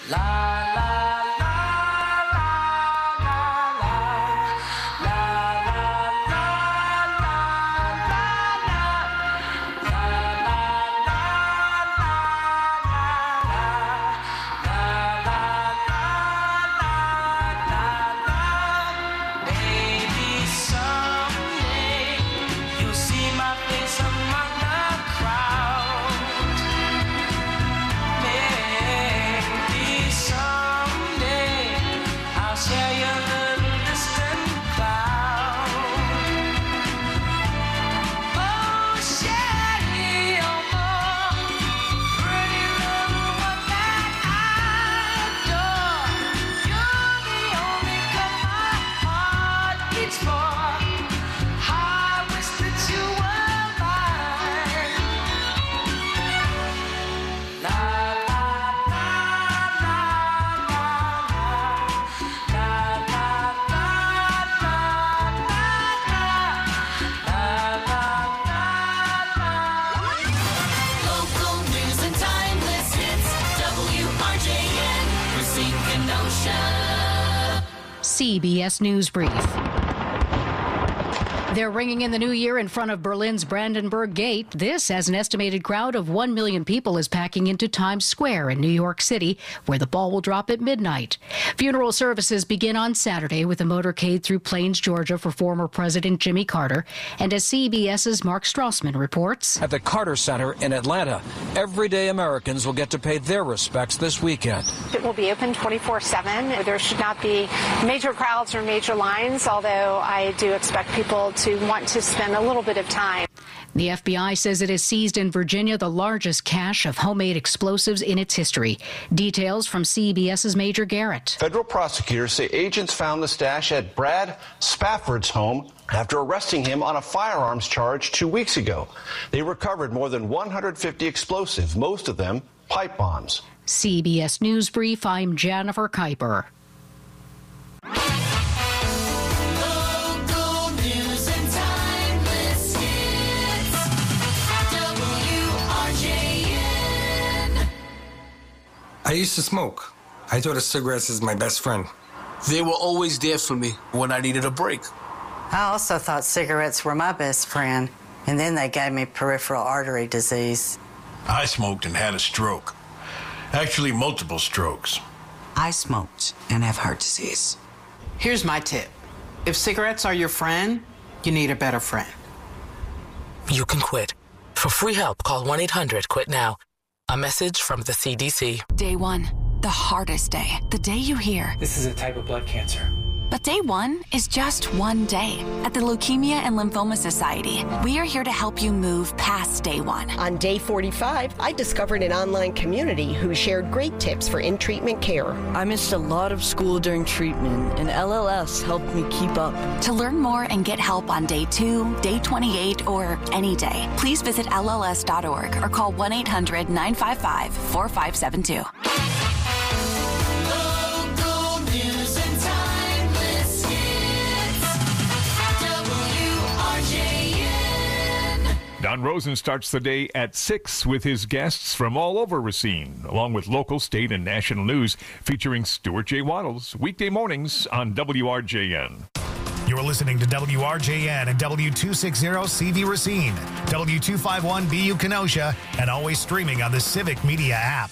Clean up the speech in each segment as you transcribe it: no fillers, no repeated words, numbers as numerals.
CBS News Brief. They're ringing in the new year in front of Berlin's Brandenburg Gate. This, as an estimated crowd of 1 million people is packing into Times Square in New York City, where the ball will drop at midnight. Funeral services begin on Saturday with a motorcade through Plains, Georgia for former President Jimmy Carter. And as CBS's Mark Strassman reports, at the Carter Center in Atlanta, everyday Americans will get to pay their respects this weekend. It will be open 24/7. There should not be major crowds or major lines, although I do expect people to want to spend a little bit of time. The FBI says it has seized in Virginia the largest cache of homemade explosives in its history. Details from CBS's Major Garrett. Federal prosecutors say agents found the stash at Brad Spafford's home after arresting him on a firearms charge 2 weeks ago. They recovered more than 150 explosives, most of them pipe bombs. CBS News Brief, I'm Jennifer Kuiper. I used to smoke. I thought of cigarettes as my best friend. They were always there for me when I needed a break. I also thought cigarettes were my best friend, and then they gave me peripheral artery disease. I smoked and had a stroke. Actually, multiple strokes. I smoked and have heart disease. Here's my tip. If cigarettes are your friend, you need a better friend. You can quit. For free help, call 1-800-QUIT-NOW. A message from the CDC. Day one, the hardest day. The day you hear, this is a type of blood cancer. But day one is just one day. At the Leukemia and Lymphoma Society, we are here to help you move past day one. On day 45, I discovered an online community who shared great tips for in-treatment care. I missed a lot of school during treatment, and LLS helped me keep up. To learn more and get help on day 2, day 28, or any day, please visit LLS.org or call 1-800-955-4572. Don Rosen starts the day at 6 with his guests from all over Racine, along with local, state, and national news, featuring Stuart J. Waddles, weekday mornings on WRJN. You're listening to WRJN and W260CV Racine, W251BU Kenosha, and always streaming on the Civic Media app.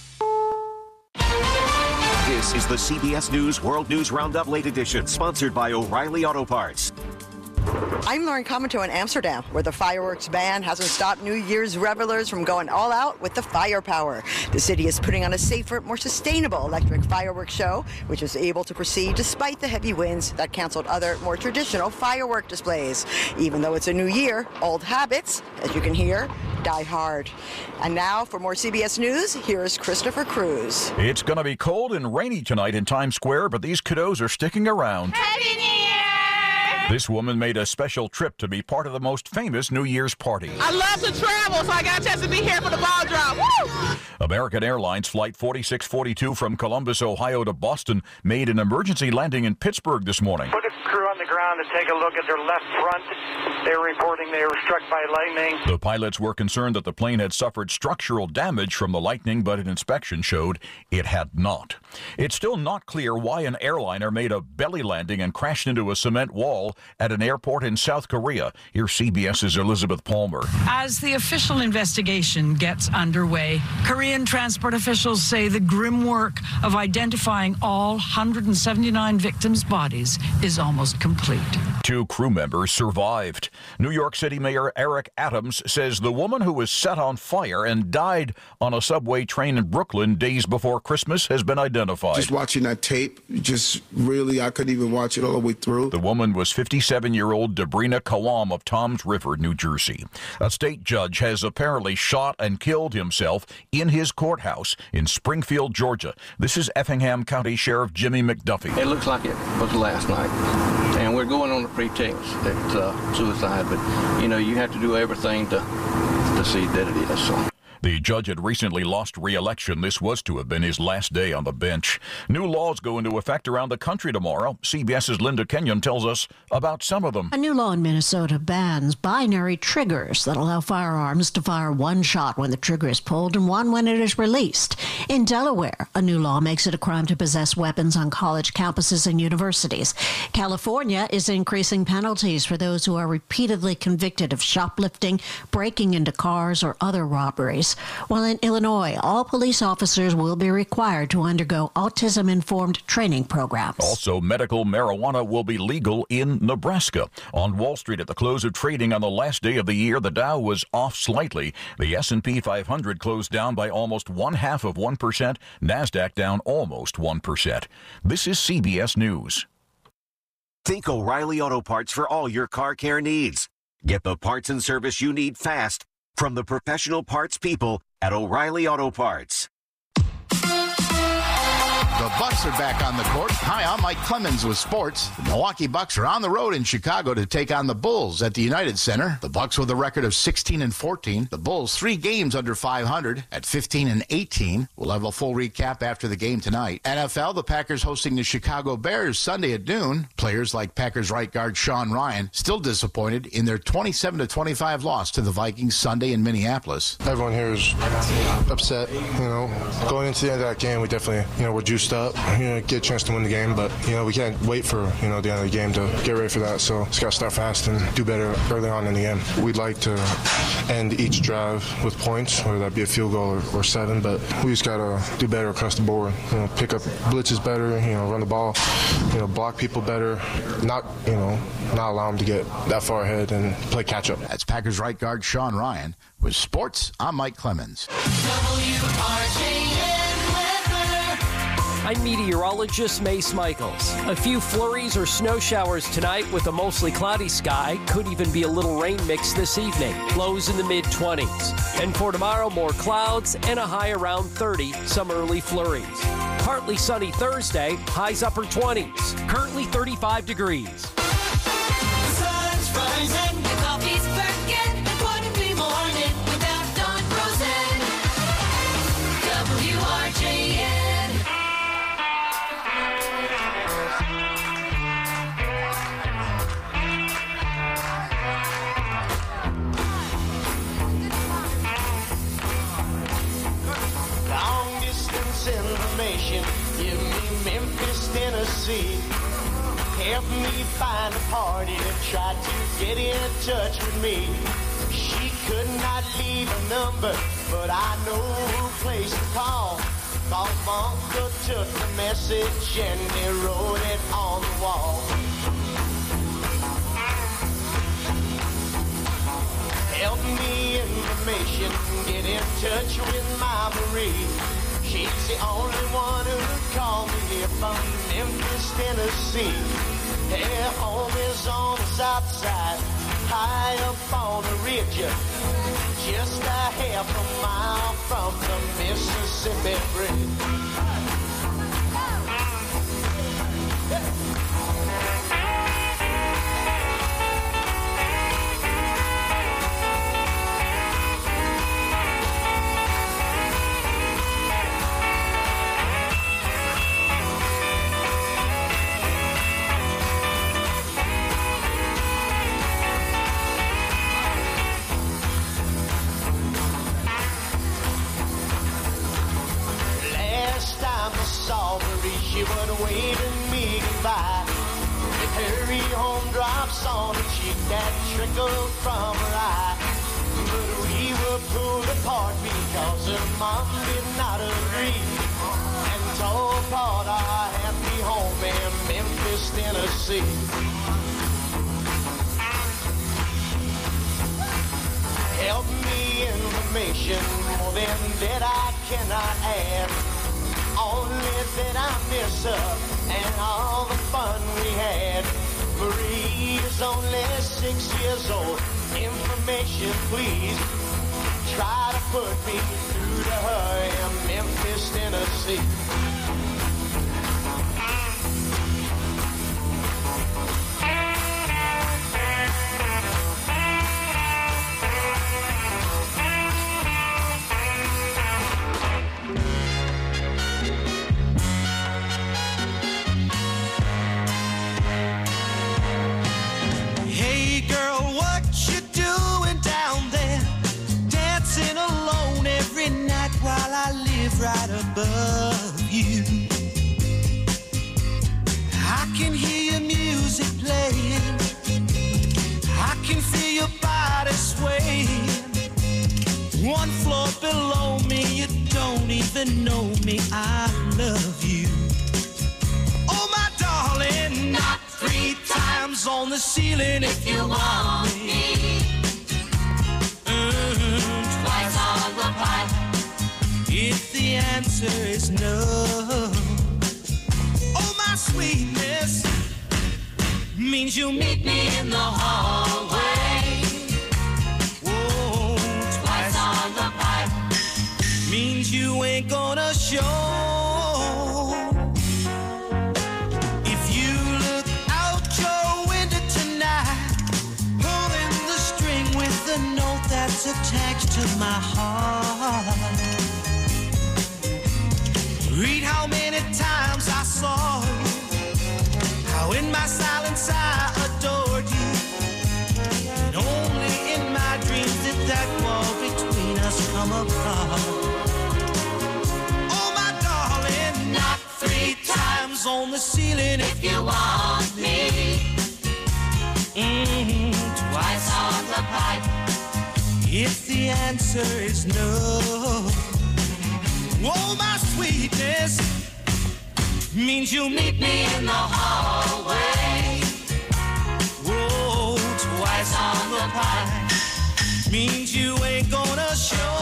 This is the CBS News World News Roundup Late Edition, sponsored by O'Reilly Auto Parts. I'm Lauren Commento in Amsterdam, where the fireworks ban hasn't stopped New Year's revelers from going all out with the firepower. The city is putting on a safer, more sustainable electric fireworks show, which is able to proceed despite the heavy winds that canceled other, more traditional firework displays. Even though it's a new year, old habits, as you can hear, die hard. And now, for more CBS News, here's Christopher Cruz. It's going to be cold and rainy tonight in Times Square, but these kiddos are sticking around. Happy New Year! This woman made a special trip to be part of the most famous New Year's party. I love to travel, so I got a chance to be here for the ball drop. Woo! American Airlines Flight 4642 from Columbus, Ohio to Boston made an emergency landing in Pittsburgh this morning. Put a crew on the ground to take a look at their left front. They were reporting they were struck by lightning. The pilots were concerned that the plane had suffered structural damage from the lightning, but an inspection showed it had not. It's still not clear why an airliner made a belly landing and crashed into a cement wall at an airport in South Korea. Here's CBS's Elizabeth Palmer. As the official investigation gets underway, Korean transport officials say the grim work of identifying all 179 victims' bodies is almost complete. 2 crew members survived. New York City Mayor Eric Adams says the woman who was set on fire and died on a subway train in Brooklyn days before Christmas has been identified. Just watching that tape, I couldn't even watch it all the way through. The woman was 57-year-old Debrina Kawam of Toms River, New Jersey. A state judge has apparently shot and killed himself in his courthouse in Springfield, Georgia. This is Effingham County Sheriff Jimmy McDuffie. It looks like it was last night, and we're going on the pretext that suicide, but you have to do everything to see that it is. So. The judge had recently lost re-election. This was to have been his last day on the bench. New laws go into effect around the country tomorrow. CBS's Linda Kenyon tells us about some of them. A new law in Minnesota bans binary triggers that allow firearms to fire one shot when the trigger is pulled and one when it is released. In Delaware, a new law makes it a crime to possess weapons on college campuses and universities. California is increasing penalties for those who are repeatedly convicted of shoplifting, breaking into cars, or other robberies. While in Illinois, all police officers will be required to undergo autism-informed training programs. Also, medical marijuana will be legal in Nebraska. On Wall Street at the close of trading on the last day of the year, the Dow was off slightly. The S&P 500 closed down by almost 0.5%. NASDAQ down almost 1%. This is CBS News. Think O'Reilly Auto Parts for all your car care needs. Get the parts and service you need fast from the professional parts people at O'Reilly Auto Parts. The Bucks are back on the court. Hi, I'm Mike Clemens with sports. The Milwaukee Bucks are on the road in Chicago to take on the Bulls at the United Center. The Bucks with a record of 16-14. The Bulls 3 games under 500 at 15-18. We'll have a full recap after the game tonight. NFL, the Packers hosting the Chicago Bears Sunday at noon. Players like Packers right guard Sean Ryan still disappointed in their 27-25 loss to the Vikings Sunday in Minneapolis. Everyone here is upset. Going into the end of that game, we definitely, we're juiced up, get a chance to win the game, but we can't wait for the end of the game to get ready for that. So just got to start fast and do better early on in the game. We'd like to end each drive with points, whether that be a field goal or 7, but we just got to do better across the board. Pick up blitzes better, run the ball, block people better, not allow them to get that far ahead and play catch up. That's Packers right guard Sean Ryan. With sports, I'm Mike Clemens. I'm meteorologist Mace Michaels. A few flurries or snow showers tonight with a mostly cloudy sky. Could even be a little rain mix this evening. Lows in the mid-20s. And for tomorrow, more clouds and a high around 30, some early flurries. Partly sunny Thursday, highs upper 20s. Currently 35 degrees. The sun's rising, the coffee's perking, and what a free morning without Don Rosen. WRJN. Information, give me Memphis, Tennessee. Help me find a party that tried to get in touch with me. She could not leave a number, but I know who place to call. Cause my uncle took the message and he wrote it on the wall. Help me information, get in touch with my Marie. She's the only one who called me here from Memphis, Tennessee. Her home is on the south side, high up on the ridge, just a half a mile from the Mississippi Bridge. she would wave at me goodbye. With her home drops on her cheek that trickled from her eye. But we were pulled apart because her mom did not agree and tore apart our happy home in Memphis, Tennessee. Help me information, more than that I cannot add. Only that I miss her and all the fun we had. Marie is only 6 years old. Information, please. Try to put me through to her in Memphis, Tennessee. Hey girl, what you doing down there? Dancing alone every night while I live right above you. I can hear your music playing. I can feel your body swaying. One floor below me, you don't even know me. I love you. Oh my darling, not 3 times on the ceiling if you want me. Twice on the pipe if the answer is no. Oh my sweetness means you'll meet me in the hallway. Whoa, twice on the pipe means you ain't gonna show. If you look out your window tonight, pulling the string with the note that's attached to my heart. Read how many times I saw you, how in my silence I adored you, and only in my dreams did that wall between us come apart. Oh my darling, not 3 times on the ceiling if you want me. Twice on the pipe if the answer is no. Oh my sweetness means you'll meet me in the hallway. Whoa, twice on the pipe means you ain't gonna show.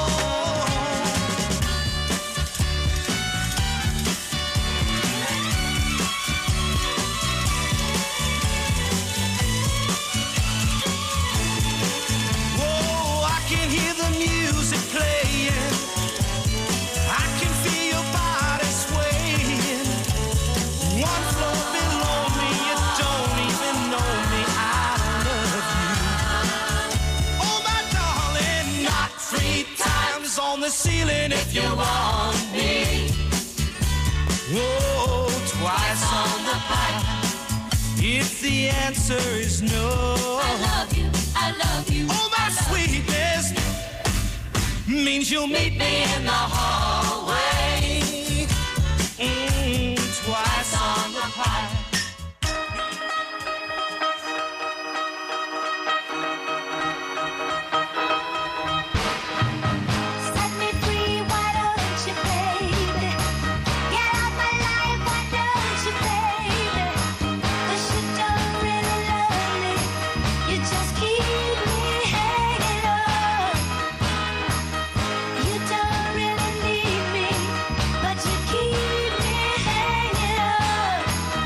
Whoa, I can hear the music playing. I can feel your body swaying. One floor below me, you don't even know me. I love you. Oh my darling, not 3 times on the ceiling if you want me. Whoa, twice on the pipe if the answer is no. I love you, I love you. Oh my sweetness means you'll meet me in the hallway. Twice on the pipe. Set me free, why don't you, baby? Get out my life, why don't you, baby? 'Cause you don't really love me. You just keep me hanging on. You don't really need me, but you keep me hanging on.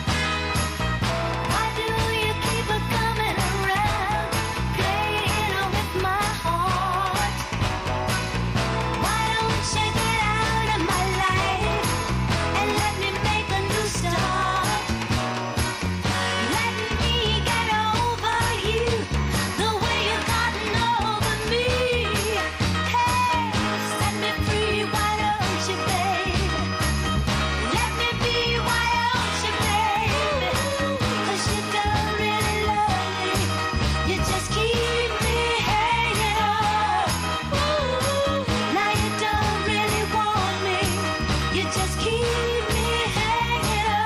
Why do you keep on coming around, playing with my heart? Why don't you get out of my life and let me make a new start? Let me get over you the way you've gotten over me. Hey, set me free, why don't you, baby? Let me be, why don't you, baby? 'Cause you don't really love me. You just keep me hanging on. Now you don't really want me. You just keep me hanging on.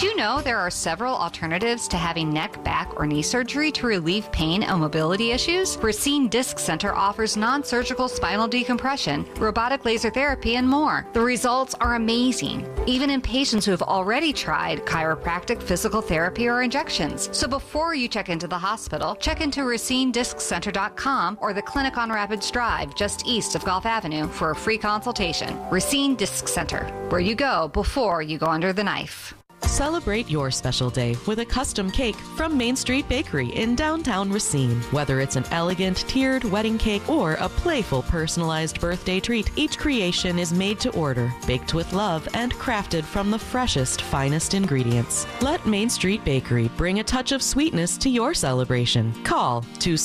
Did you know there are several alternatives to having neck, back, or knee surgery to relieve pain and mobility issues? Racine Disc Center offers non-surgical spinal decompression, robotic laser therapy, and more. The results are amazing, even in patients who have already tried chiropractic, physical therapy, or injections. So before you check into the hospital, check into RacineDiscCenter.com or the clinic on Rapids Drive, just east of Gulf Avenue, for a free consultation. Racine Disc Center, where you go before you go under the knife. Celebrate your special day with a custom cake from Main Street Bakery in downtown Racine. Whether it's an elegant tiered wedding cake or a playful personalized birthday treat, each creation is made to order, baked with love, and crafted from the freshest, finest ingredients. Let Main Street Bakery bring a touch of sweetness to your celebration. Call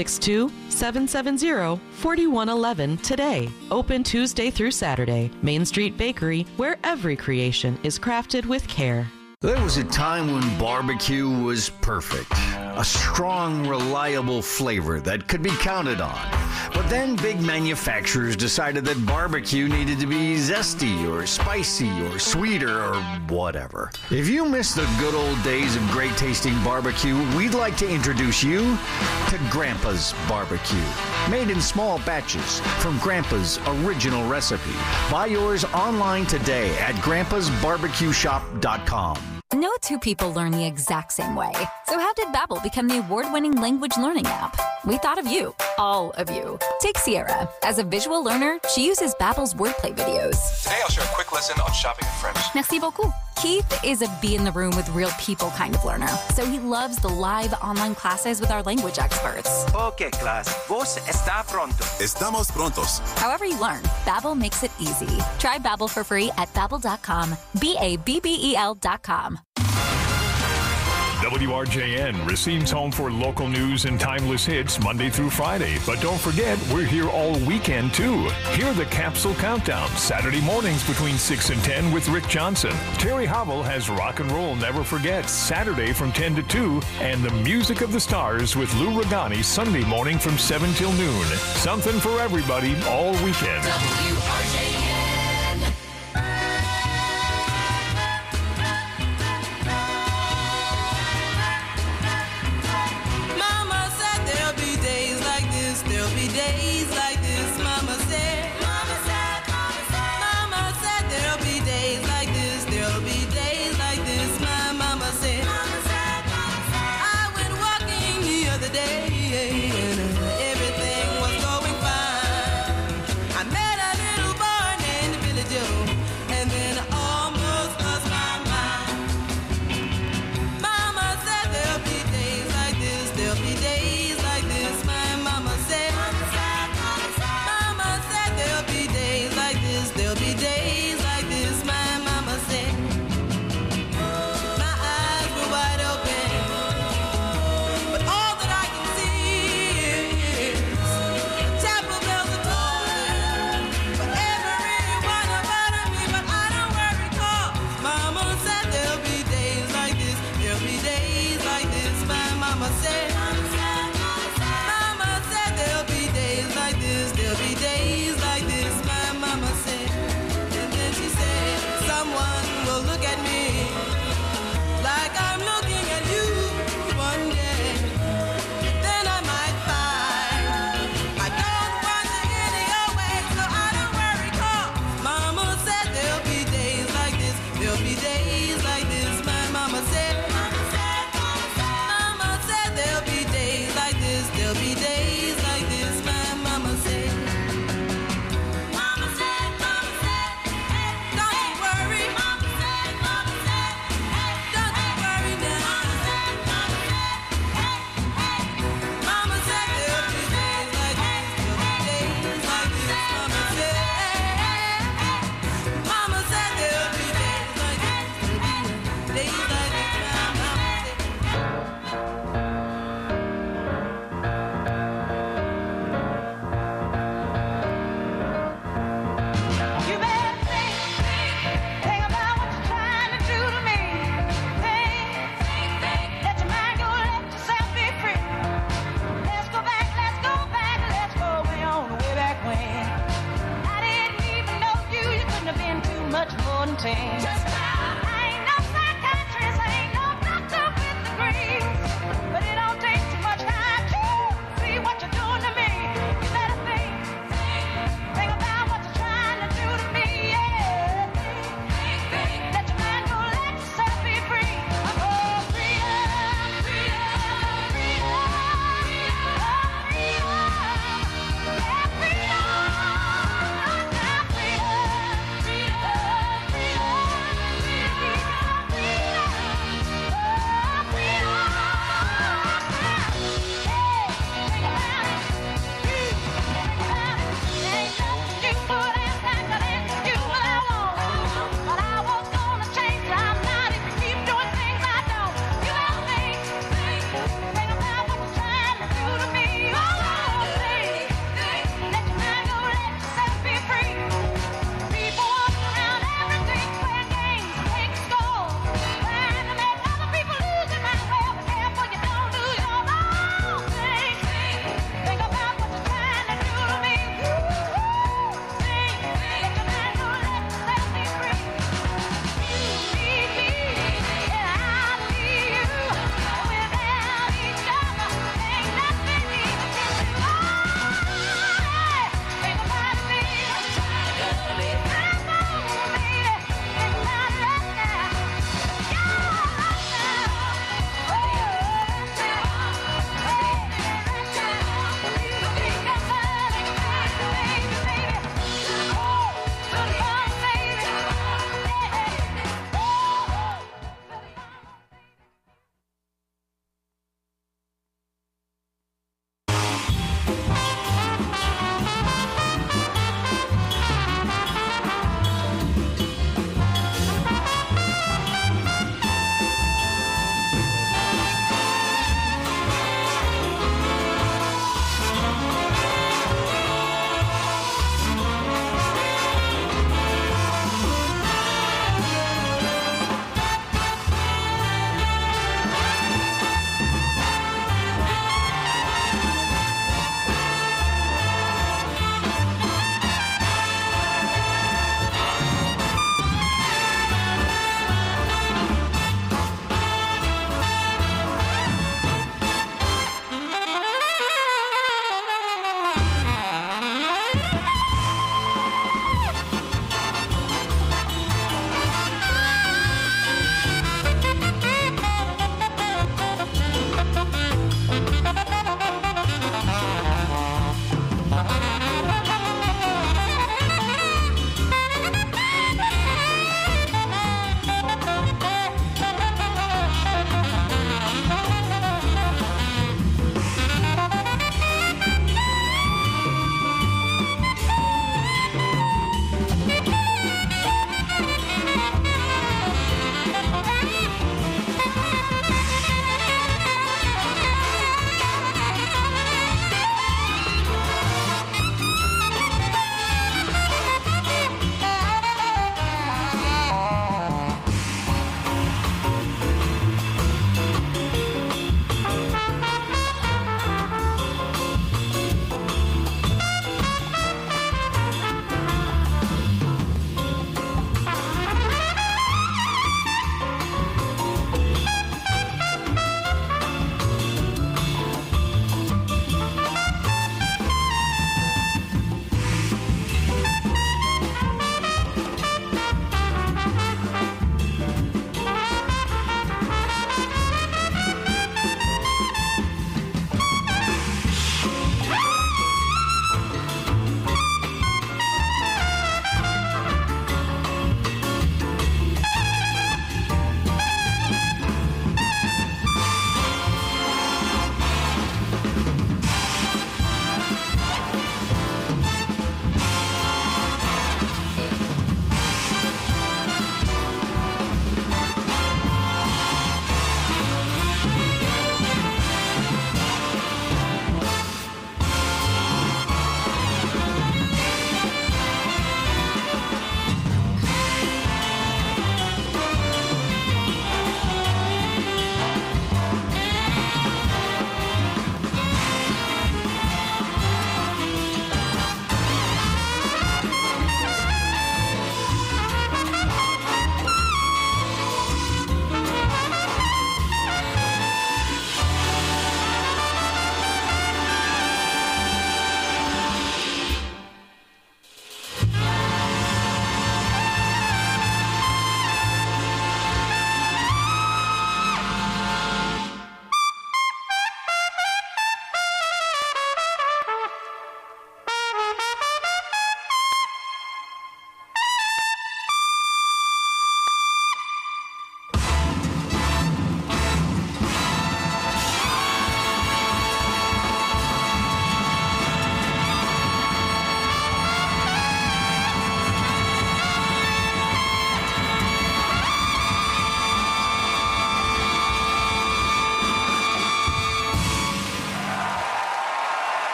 262-770-4111 today. Open Tuesday through Saturday. Main Street Bakery, where every creation is crafted with care. There was a time when barbecue was perfect. A strong, reliable flavor that could be counted on. But then big manufacturers decided that barbecue needed to be zesty or spicy or sweeter or whatever. If you miss the good old days of great tasting barbecue, we'd like to introduce you to Grandpa's Barbecue. Made in small batches from Grandpa's original recipe. Buy yours online today at grandpasbarbecueshop.com. No two people learn the exact same way. So how did Babbel become the award-winning language learning app? We thought of you. All of you. Take Sierra. As a visual learner, she uses Babbel's wordplay videos. Today I'll share a quick lesson on shopping in French. Merci beaucoup. Keith is a be in the room with real people kind of learner, so he loves the live online classes with our language experts. Okay, class. Vos está pronto. Estamos prontos. However you learn, Babbel makes it easy. Try Babbel for free at Babbel.com. BABBEL.com. WRJN, Racine's home for local news and timeless hits Monday through Friday. But don't forget, we're here all weekend, too. Hear the Capsule Countdown, Saturday mornings between 6 and 10 with Rick Johnson. Terry Howell has Rock and Roll Never Forget, Saturday from 10 to 2, and the Music of the Stars with Lou Regani, Sunday morning from 7 till noon. Something for everybody all weekend. WRJN. Days like this, Mama said. Mama said there'll be days like this. There'll be days like this, my mama said. I went walking the other day and everything was going fine. I met a little boy named Billy Joe and then I almost lost my mind. Mama said there'll be days like this. There'll be days like this, my mama said. There'll be days like this, my mama said. My eyes were wide open, but all that I can see is chapel bells are tolling for everyone about me. But I don't worry, 'cause mama said there'll be days like this. There'll be days like this, my mama said. Mama said there'll be days like this. There'll be days like this, my mama said. Someone will look at me like I'm looking at you one day. Then I might find I don't want to any your way, so I don't worry, 'cause mama said there'll be days like this. There'll be days like this, my mama said. Mama said there'll be days like this. There'll be days like this, my mama said. Just now. I ain't no psychiatrist, ain't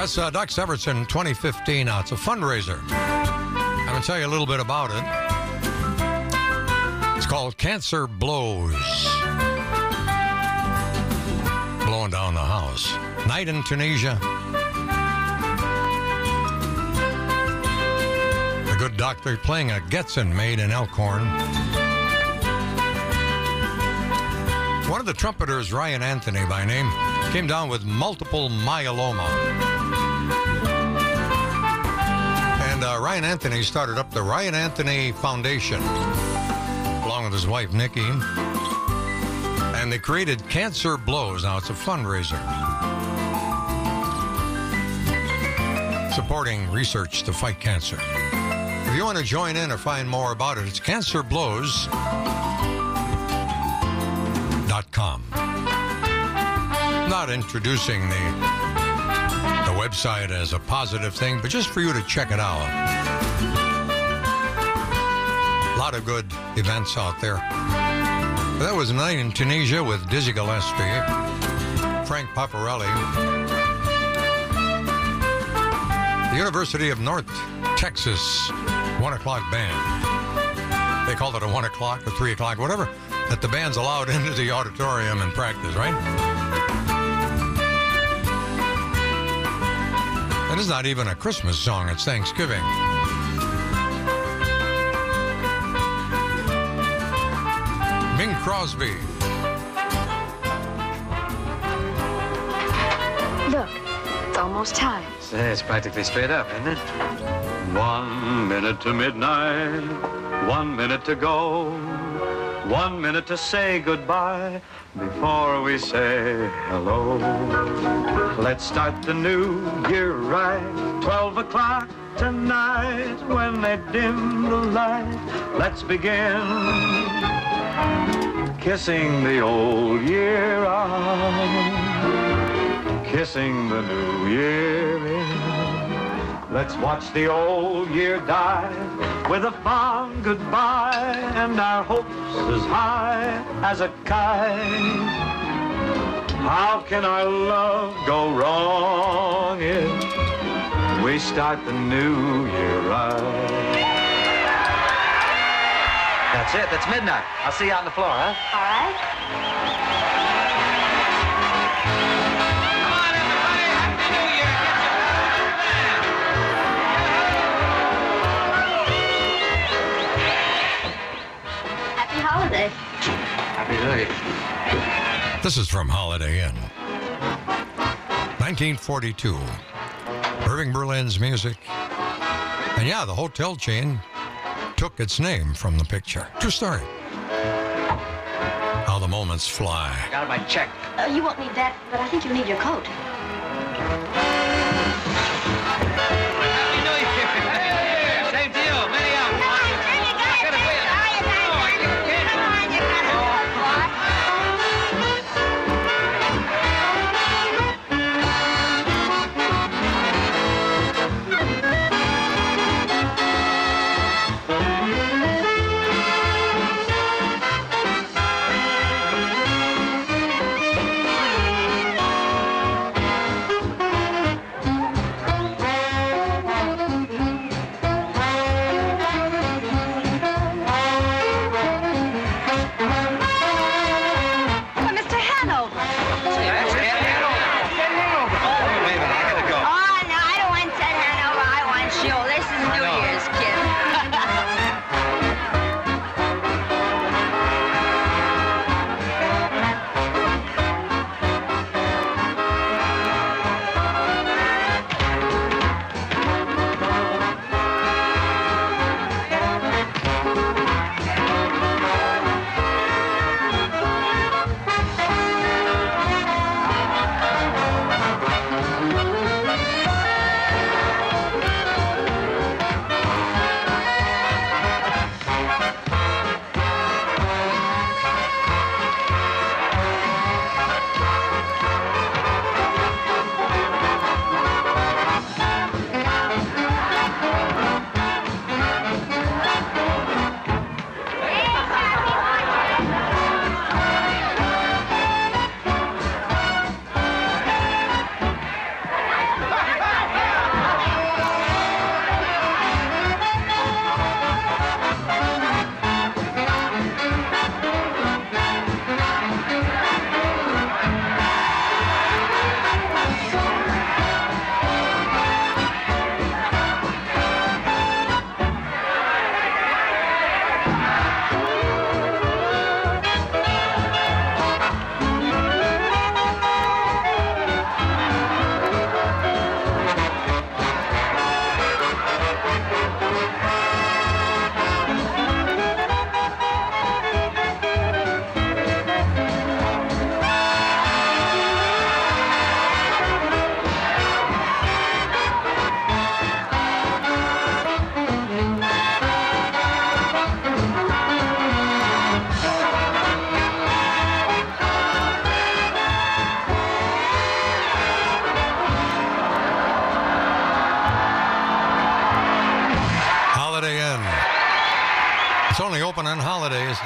That's Doc Severinsen 2015. It's a fundraiser. I'm going to tell you a little bit about it. It's called Cancer Blows. Blowing down the house. Night in Tunisia. The good doctor playing a Getzen made in Elkhorn. One of the trumpeters, Ryan Anthony by name, came down with multiple myeloma. And Ryan Anthony started up the Ryan Anthony Foundation, along with his wife, Nikki. And they created Cancer Blows. Now, it's a fundraiser supporting research to fight cancer. If you want to join in or find more about it, it's cancerblows.com. Not introducing the website as a positive thing, but just for you to check it out. A lot of good events out there. That was Night in Tunisia with Dizzy Gillespie, Frank Paparelli, the University of North Texas 1 o'clock band. They called it a 1 o'clock or 3 o'clock, whatever, that the band's allowed into the auditorium and practice, right? And it's not even a Christmas song, it's Thanksgiving. Bing Crosby. Look, it's almost time. Say, it's practically straight up, isn't it? 1 minute to midnight, 1 minute to go, 1 minute to say goodbye before we say hello. Let's start the new year right, 12 o'clock tonight when they dim the light. Let's begin kissing the old year out, kissing the new year in. Let's watch the old year die with a fond goodbye and our hopes as high as a kite. How can our love go wrong if we start the new year right? That's it. That's midnight. I'll see you out on the floor, huh? All right. Happy holiday. Happy day. This is from Holiday Inn. 1942. Irving Berlin's music. And yeah, the hotel chain took its name from the picture. True story. How the moments fly. Got my check. You won't need that, but I think you'll need your coat. Happy New Year. Same to you. Many out.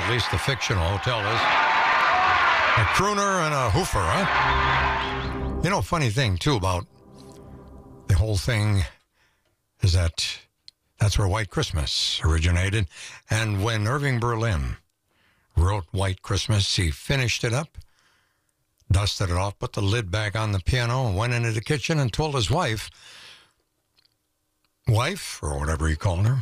at least the fictional hotel is. A crooner and a hoofer, huh? You know, funny thing, too, about the whole thing is that's where White Christmas originated. And when Irving Berlin wrote White Christmas, he finished it up, dusted it off, put the lid back on the piano, and went into the kitchen and told his wife, or whatever he called her,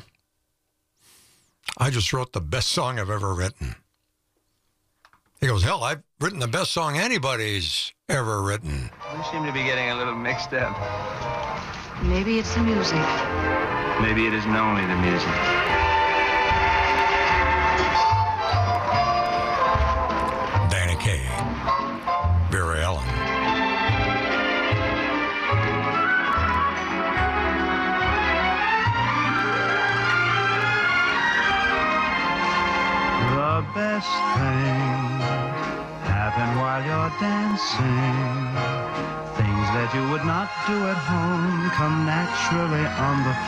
I just wrote the best song I've ever written. He goes, hell, I've written the best song anybody's ever written. We seem to be getting a little mixed up. Maybe it's the music. Maybe it isn't only the music. Danny Kaye, Vera Ellen. The best things happen while you're dancing. Things that you would not do at home come naturally on the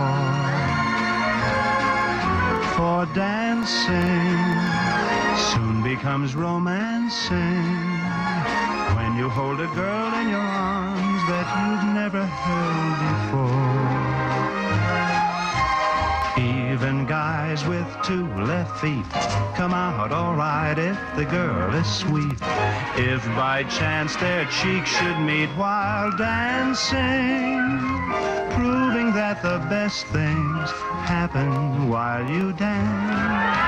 floor. For dancing soon becomes romancing when you hold a girl in your arms that you've never held before. Even guys with two left feet come out all right if the girl is sweet. If by chance their cheeks should meet while dancing, proving that the best things happen while you dance.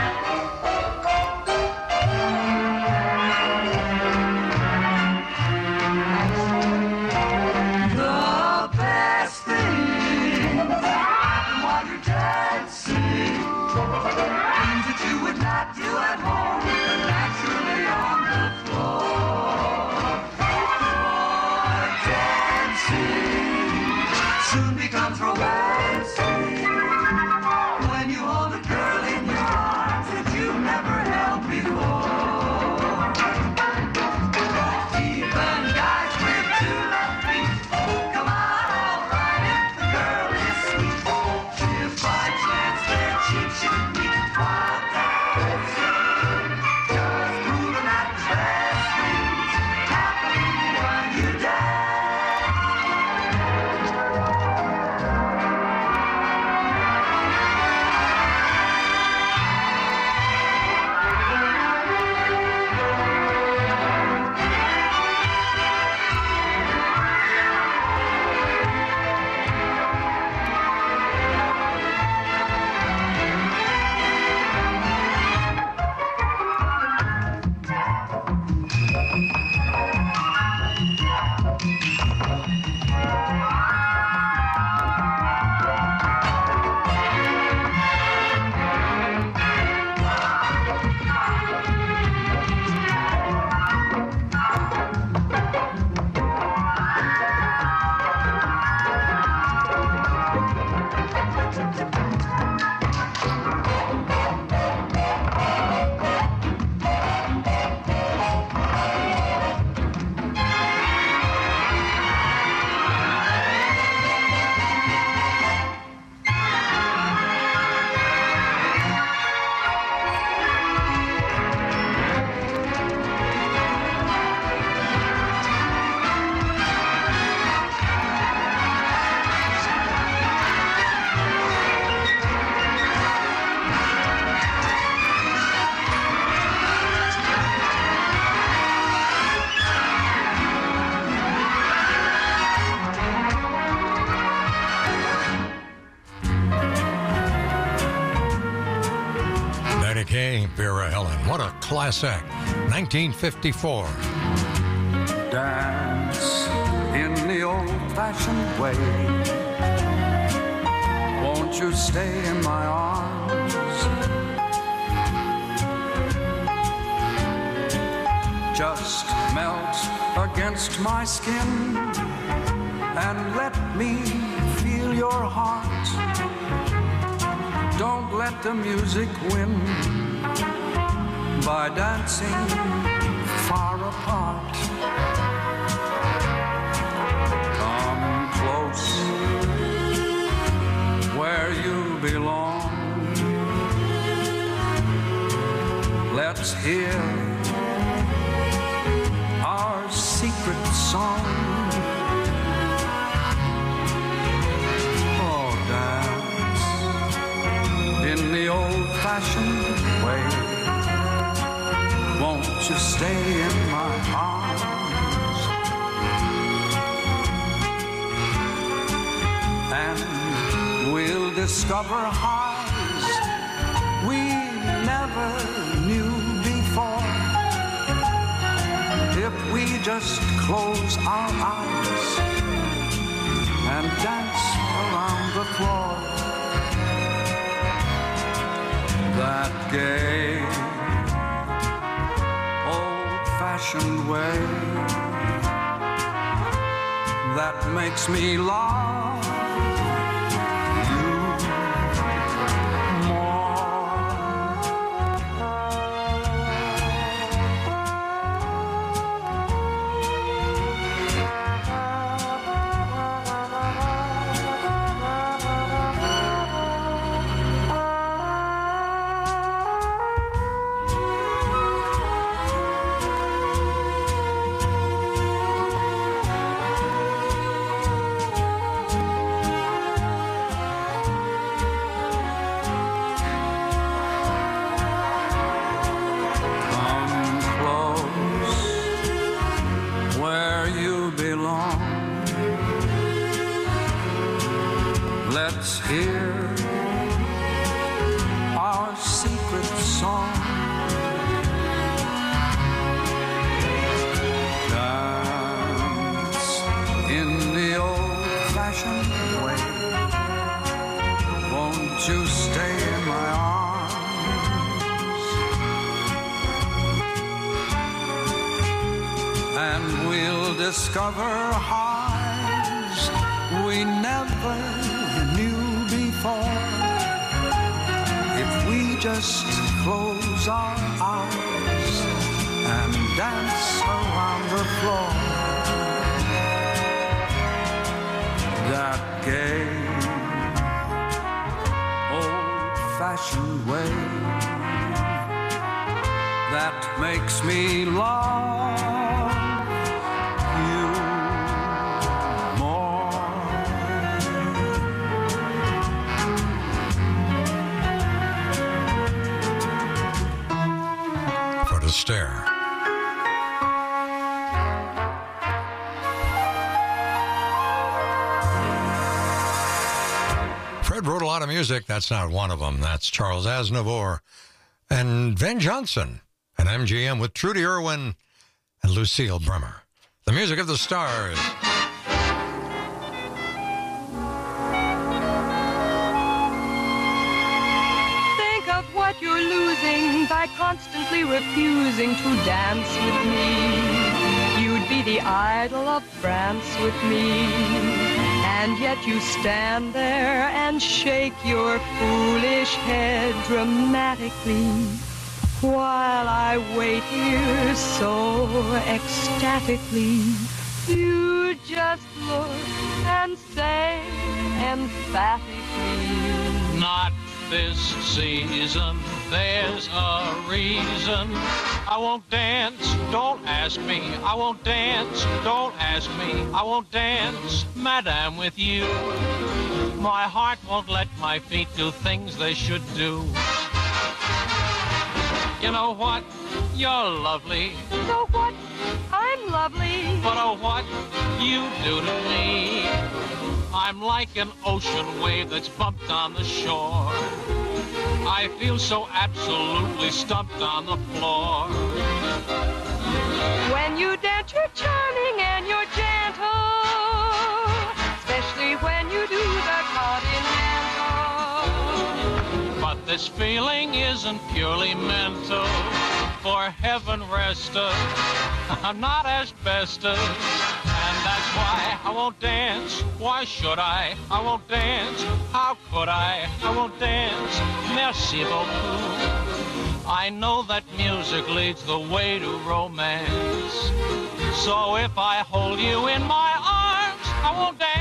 Vera Ellen. What a class act. 1954. Dance in the old-fashioned way. Won't you stay in my arms? Just melt against my skin and let me feel your heart. Don't let the music win by dancing far apart. Come close where you belong. Let's hear our secret song. Oh, dance in the old-fashioned way. Won't you stay in my arms? And we'll discover highs we never knew before. If we just close our eyes and dance around the floor, that gay old-fashioned way that makes me love you more. Let's hear our secret song. Dance in the old-fashioned way. Won't you stay in my arms? And we'll discover highs we never knew before. If we just close our eyes and dance around the floor, that gay old-fashioned way that makes me love you more. Fred Astaire. Fred wrote a lot of music. That's not one of them. That's Charles Aznavour and Van Johnson and MGM with Trudy Irwin and Lucille Bremer. The music of the stars. Think of what you're losing by constantly refusing to dance with me. You'd be the idol of France with me. And yet you stand there and shake your foolish head dramatically while I wait here so ecstatically. You just look and say emphatically, not this season, there's a reason. I won't dance, don't ask me. I won't dance, don't ask me. I won't dance, madame, with you. My heart won't let my feet do things they should do. You know what? You're lovely. So what? I'm lovely. But oh, what you do to me. I'm like an ocean wave that's bumped on the shore. I feel so absolutely stumped on the floor. When you dance, you're charming and you're gentle, especially when you do the continental. But this feeling isn't purely mental. For heaven rest us, not asbestos. And that's why I won't dance. Why should I? I won't dance. How could I? I won't dance. Merci beaucoup. I know that music leads the way to romance. So if I hold you in my arms, I won't dance.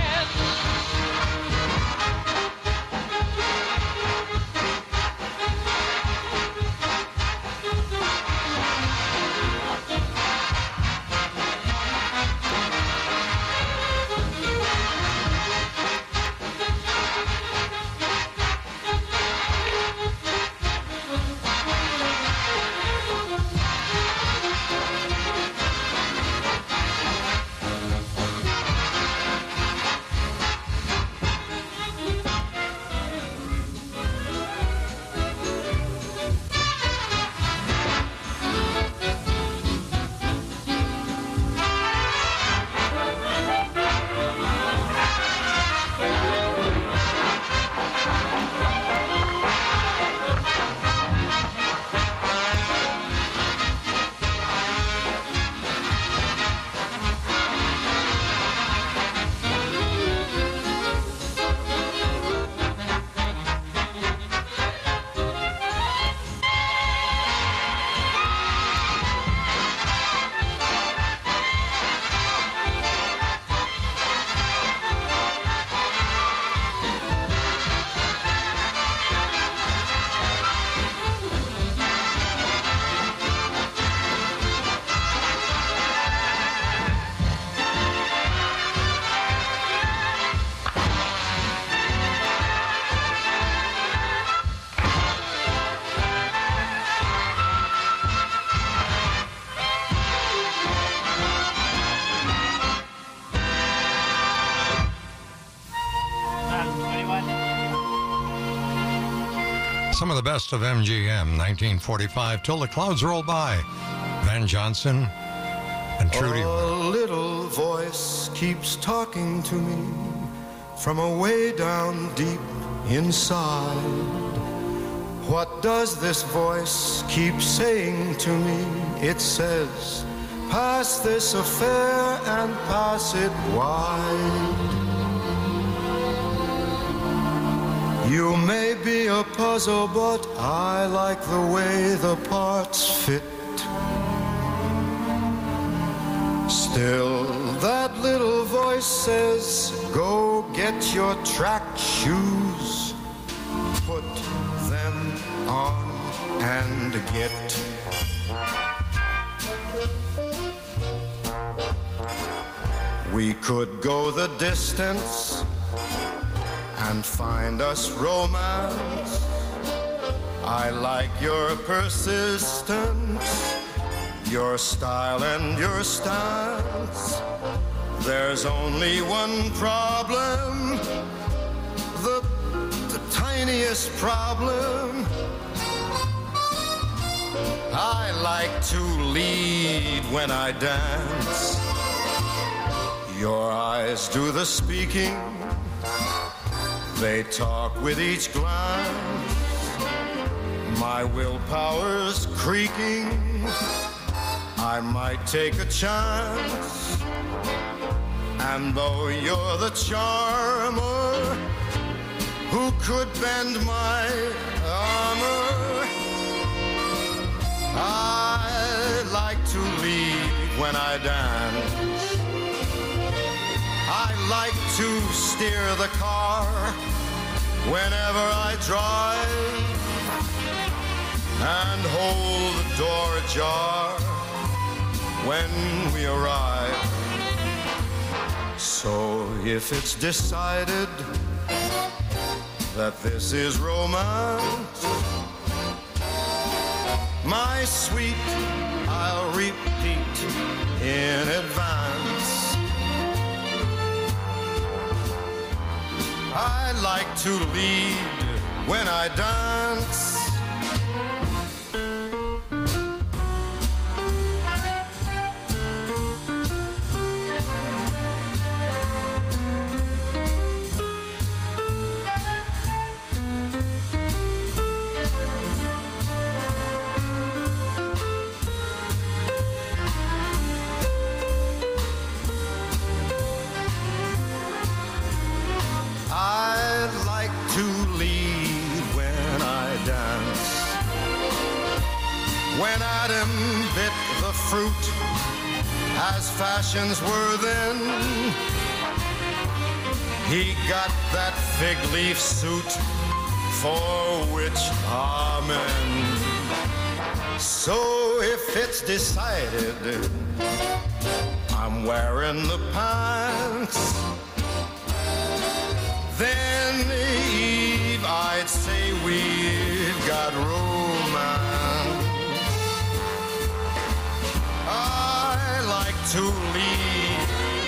some of the best of MGM, 1945, Till the Clouds Roll By. Van Johnson and Trudy. A little voice keeps talking to me from away down deep inside. What does this voice keep saying to me? It says, pass this affair and pass it wide. You may be a puzzle, but I like the way the parts fit. Still, that little voice says, go get your track shoes, put them on and get. We could go the distance and find us romance. I like your persistence, your style and your stance. There's only one problem, the tiniest problem. I like to lead when I dance. Your eyes do the speaking, they talk with each glance. My willpower's creaking, I might take a chance. And though you're the charmer who could bend my armor, I like to lead when I dance. I like to steer the car whenever I drive and hold the door ajar when we arrive. So if it's decided that this is romance, my sweet, I'll repeat in advance. I like to lead when I dance. When Adam bit the fruit, as fashions were then, he got that fig leaf suit, for which amen. So if it's decided I'm wearing the pants, then Eve, I'd say we've got romance. I like to lead,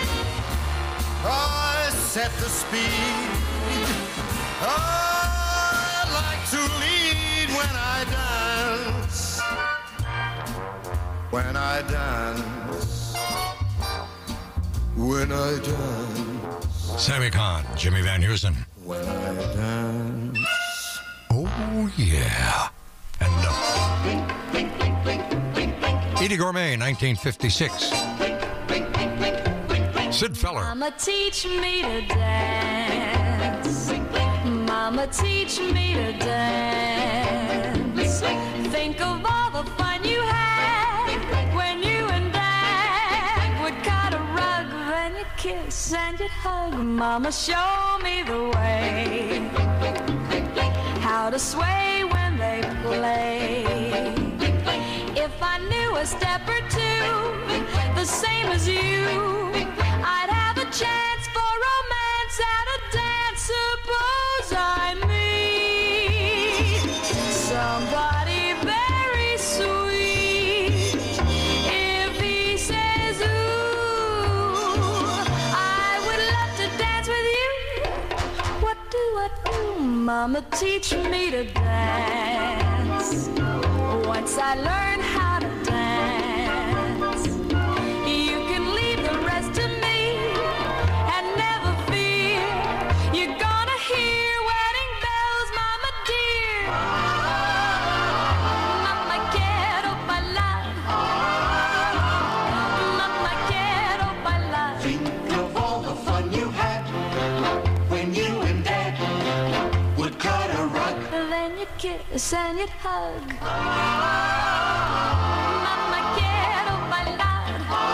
I set the speed. I like to lead when I dance. When I dance. When I dance. Sammy Kahn, Jimmy Van Heusen. When I dance. Oh, yeah. And Edie Gourmet, 1956. Sid Feller. Mama, teach me to dance. Mama, teach me to dance. Think of all the fun you had when you and Dad would cut a rug, then you'd kiss and you'd hug. Mama, show me the way, how to sway when they play. If I knew a step or two, the same as you, I'd have a chance for romance at a dance. Suppose I meet somebody very sweet. If he says, ooh, I would love to dance with you. What do I do? Mama, teach me to dance. Once I learn how to dance, you can leave the rest to me and never fear. You're gonna hear wedding bells, Mama dear. Mamma quiero bailar. Mamma quiero bailar. Think of all the fun you had when you and Dad would cut a rug. Then you'd kiss and you'd hug. Mamma quiero bailar.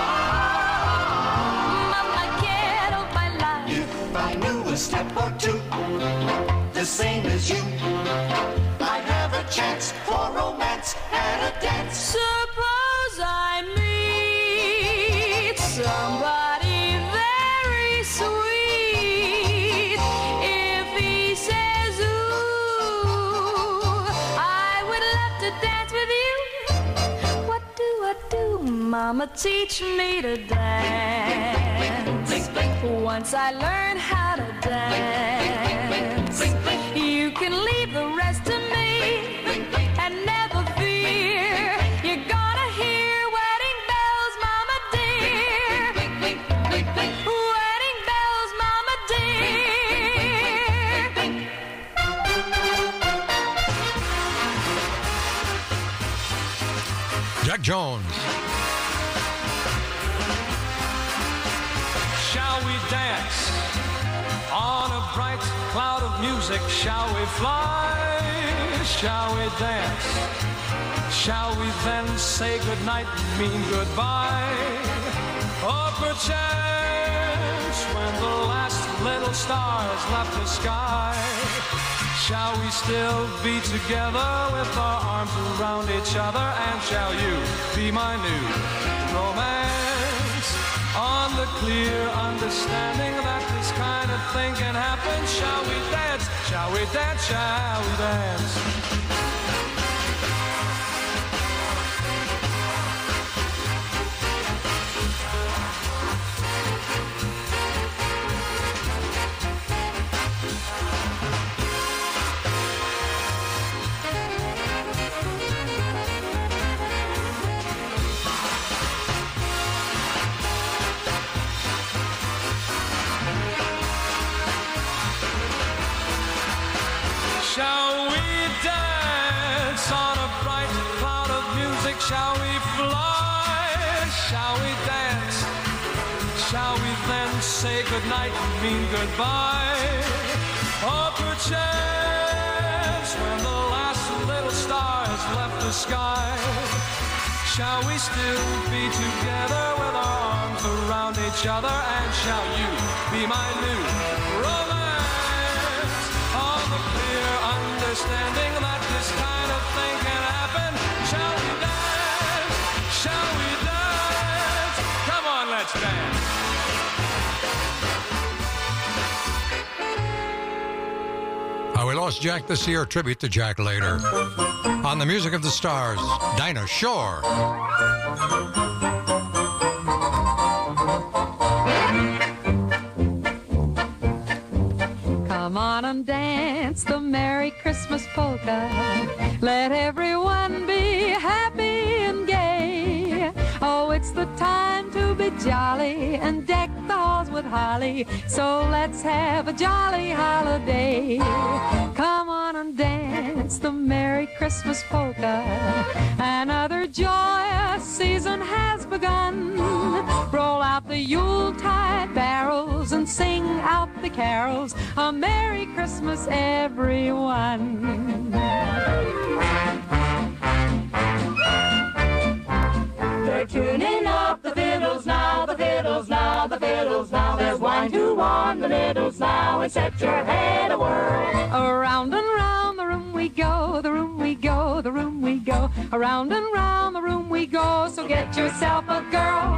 Mamma quiero bailar. If I knew a step or two, the same as you, I'd have a chance for romance at a dance. Suppose I meet somebody very sweet. If he says ooh, I would love to dance with you. What do I do? Mama, teach me to dance. Once I learn how to dance, you can leave the rest to me and never fear. You're gonna hear wedding bells, Mama dear. Wedding bells, Mama dear. Jack Jones. Shall we dance on a bright cloud of music? Shall we fly? Shall we dance? Shall we then say goodnight, mean goodbye? Or perchance when the last little stars left the sky, shall we still be together with our arms around each other? And shall you be my new romance? On the clear understanding that this kind of thing can happen. Shall we dance? Shall we dance? Shall we dance? Shall we dance on a bright cloud of music? Shall we fly? Shall we dance? Shall we then say goodnight and mean goodbye? Or perchance when the last little stars left the sky, shall we still be together with our arms around each other? And shall you be my new romance? On the clear understanding that this kind of thing can happen. Shall we dance? Shall we dance? Come on, let's dance. We lost Jack this year. Tribute to Jack later. On the Music of the Stars, Dinah Shore. Come on and dance the Merry Christmas polka. Let everyone be happy and gay. Oh, it's the time to be jolly and deck the halls with holly. So let's have a jolly holiday. Come on and dance the Merry Christmas polka. Another joyous season has begun. Roll out the Yuletide barrels and sing out the carols. A Merry Christmas, everyone. They're tuning up the fiddles now, the fiddles now, the fiddles now. There's wine to warm the middles now and set your head a whirl. Around and round the room we go, the room we go, the room we go. Around and round the room we go, so get yourself a girl.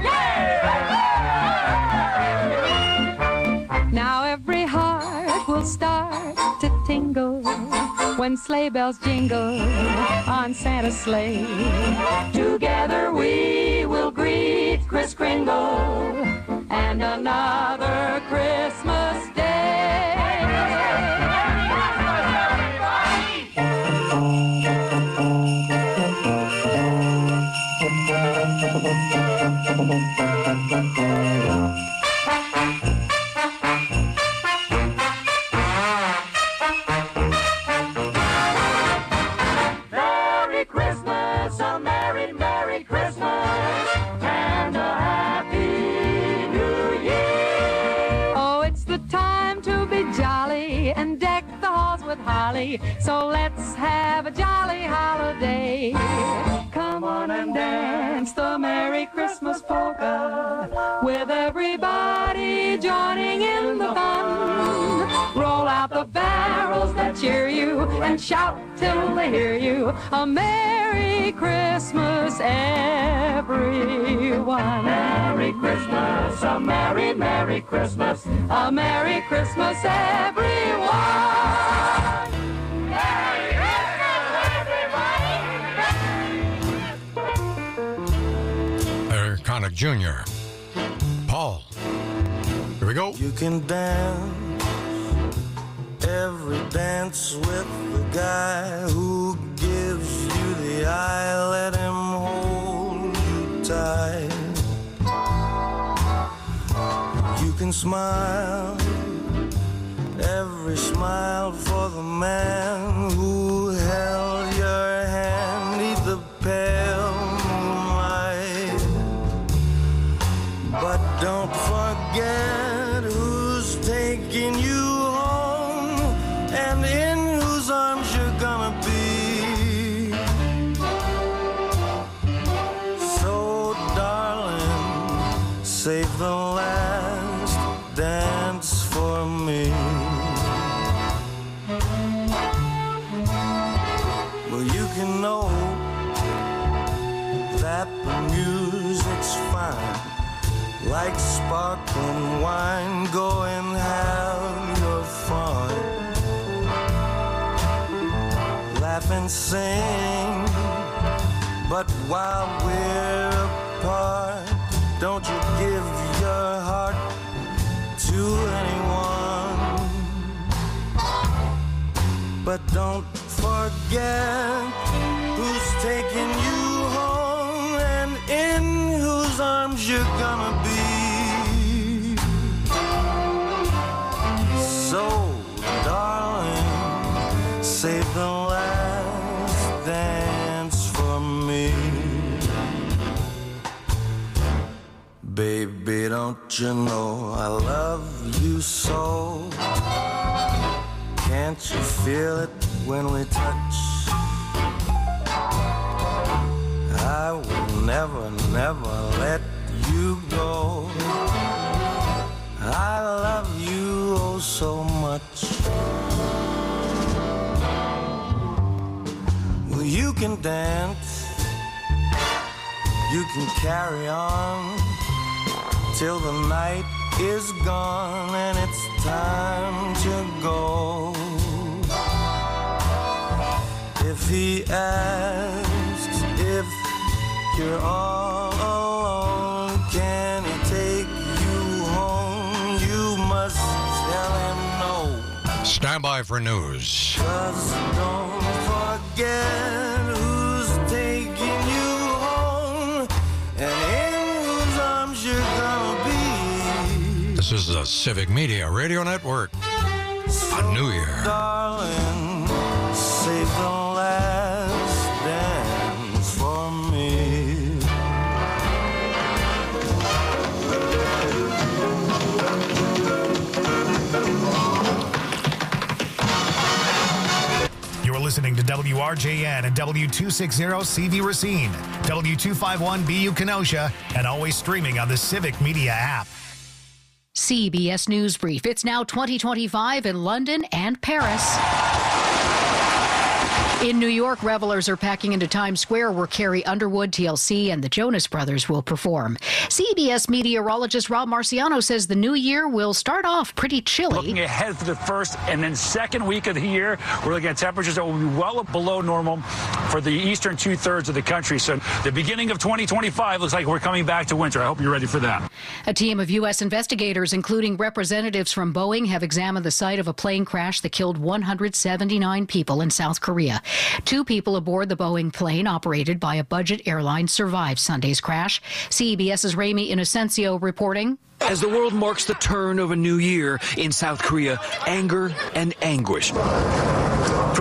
Now every heart will start to tingle when sleigh bells jingle on Santa's sleigh. Together we will greet Kris Kringle and another Christmas day. Merry Christmas, a Merry, Merry Christmas, and a Happy New Year. Oh, it's the time to be jolly and deck the halls with holly. So let's have a jolly holiday. Come on and dance the Merry Christmas polka with everybody joining in the fun. Roll out the barrels that cheer you and shout till they hear you. A Merry Christmas, everyone. Merry Christmas, a Merry, Merry Christmas, A Merry Christmas, everyone. Merry Eric Connick Jr. Paul. Here we go. You can dance every dance with the guy who gives you the eye. Let him hold you tight. You can smile every smile for the man who held your hand 'neath the pale moonlight. But don't forget who's taking you home and in whose arms you're gonna be. So, darling, save the last dance for me. Well, you can know that the music's fine, like sparkling wine. Go and have your fun. Laugh and sing, but while we're apart, don't you give your heart to anyone. But don't forget who's taking you home and in whose arms you're gonna be. So, darling, save the last dance for me. Baby, don't you know I love you so? Can't you feel it when we touch? I will never, never let you go. I love you oh so much. Well, you can dance, you can carry on till the night is gone and it's time to go. If he asks if you're all alone, can he take you home? You must tell him no. Stand by for news. Just don't forget who's taking you home and in whose arms you're gonna be. This is the Civic Media Radio Network. A new year. Darling, save the last dance for me. You're listening to WRJN and W260CV Racine, W251BU Kenosha, and always streaming on the Civic Media app. CBS News Brief. It's now 2025 in London and Paris. In New York, revelers are packing into Times Square where Carrie Underwood, TLC, and the Jonas Brothers will perform. CBS meteorologist Rob Marciano says the new year will start off pretty chilly. Looking ahead to the first and then second week of the year, we're looking at temperatures that will be well below normal for the eastern two-thirds of the country. So the beginning of 2025 looks like we're coming back to winter. I hope you're ready for that. A team of U.S. investigators, including representatives from Boeing, have examined the site of a plane crash that killed 179 people in South Korea. 2 people aboard the Boeing plane operated by a budget airline survived Sunday's crash. CBS's Ramy Inocencio reporting. As the world marks the turn of a new year in South Korea, anger and anguish.